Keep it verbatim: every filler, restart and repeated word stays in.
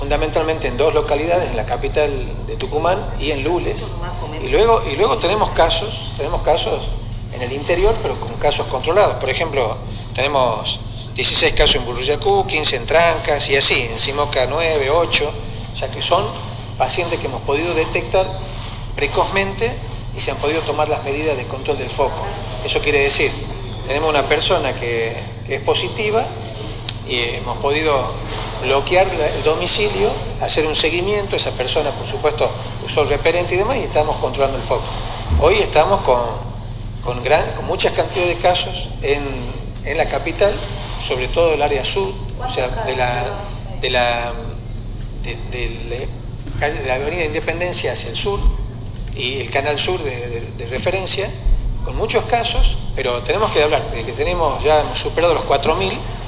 fundamentalmente en dos localidades, en la capital de Tucumán y en Lules, y luego, y luego tenemos casos, tenemos casos en el interior, pero con casos controlados. Por ejemplo, tenemos dieciséis casos en Buruyacú, quince en Trancas y así, en Simoca nueve, ocho, o sea que son pacientes que hemos podido detectar precozmente y se han podido tomar las medidas de control del foco. Eso quiere decir, tenemos una persona que, que es positiva y hemos podido bloquear el domicilio, hacer un seguimiento, esa persona por supuesto usó repelente y demás y estamos controlando el foco. Hoy estamos con, con, gran, con muchas cantidades de casos en, en la capital, sobre todo el área sur, o sea, de la, de la, de, de la, de la avenida Independencia hacia el sur y el canal sur de, de, de referencia, con muchos casos, pero tenemos que hablar de que tenemos ya hemos superado los cuatro mil